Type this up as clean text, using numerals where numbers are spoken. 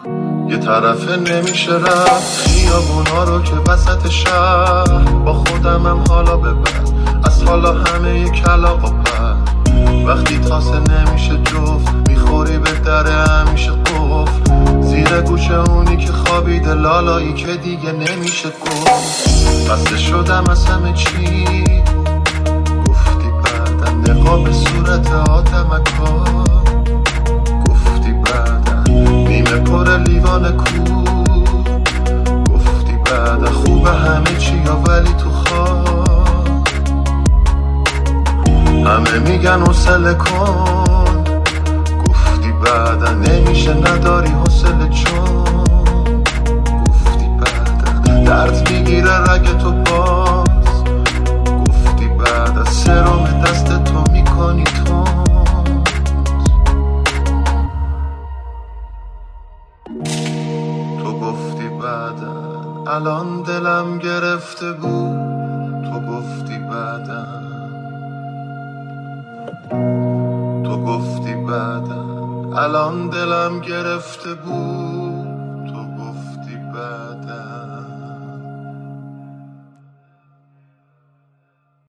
یه طرفه نمیشه رفت خیابونا رو که وسط شهر، با خودمم حالا ببر از حالا همه ی کلاغ و پر. وقتی تاسه نمیشه جفت میخوری به در همیشه قفل، زیر گوشه اونی که خوابیده لالایی که دیگه نمیشه گفت. بسته شدم از همه چی گفتی بعدن، نقاب صورت آدمکا گفتی بعدن، نیمه پر لیوان کو گفتی بعدن، خوبه همه چی یا ولی تو خواب همه میگن حوصله کن گفتی بعدن، نمیشه نداری حوصله چون گفتی بعدن، درد میگیره رگ تو باز گفتی بعدن، سرم دست تو میکنی تو. تو گفتی بعدن الان دلم گرفته بود، تو گفتی بعدن، تو گفتی بعدن الان دلم گرفته بود.